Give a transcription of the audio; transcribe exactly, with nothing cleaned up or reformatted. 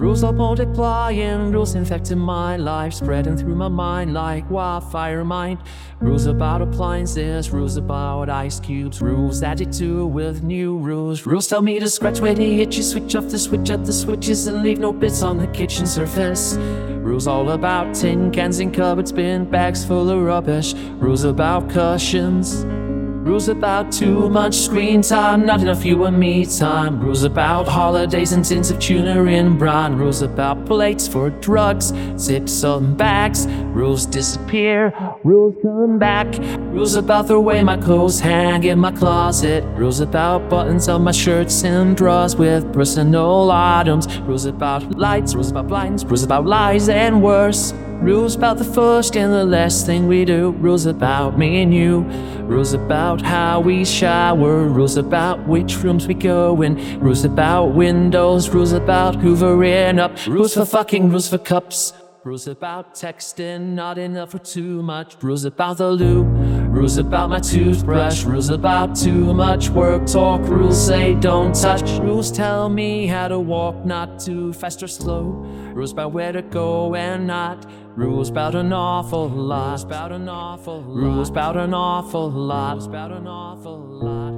Rules are multiplying, rules infecting my life, spreading through my mind like wildfire mind. Rules about appliances, rules about ice cubes, rules added to with new rules. Rules tell me to scratch where the itchy, switch off the switch at the switches and leave no bits on the kitchen surface. Rules all about tin cans and cupboards, bin bags full of rubbish. Rules about cushions. Rules about too much screen time, not enough you and me time. Rules about holidays and tins of tuna in brine. Rules about plates for drugs, zips on bags. Rules disappear, rules come back. Rules about the way my clothes hang in my closet. Rules about buttons on my shirts and drawers with personal items. Rules about lights, rules about blinds, rules about lies and worse. Rules about the first and the last thing we do. Rules about me and you. Rules about how we shower. Rules about which rooms we go in. Rules about windows. Rules about hoovering up. Rules for fucking, rules for cups. Rules about texting, not enough or too much. Rules about the loo. Rules about my toothbrush. Rules about too much work talk. Rules say don't touch. Rules tell me how to walk, not too fast or slow. Rules about where to go and not. Rules about an awful lot. Rules about an awful lot. Rules about an awful lot. Rules about an awful lot.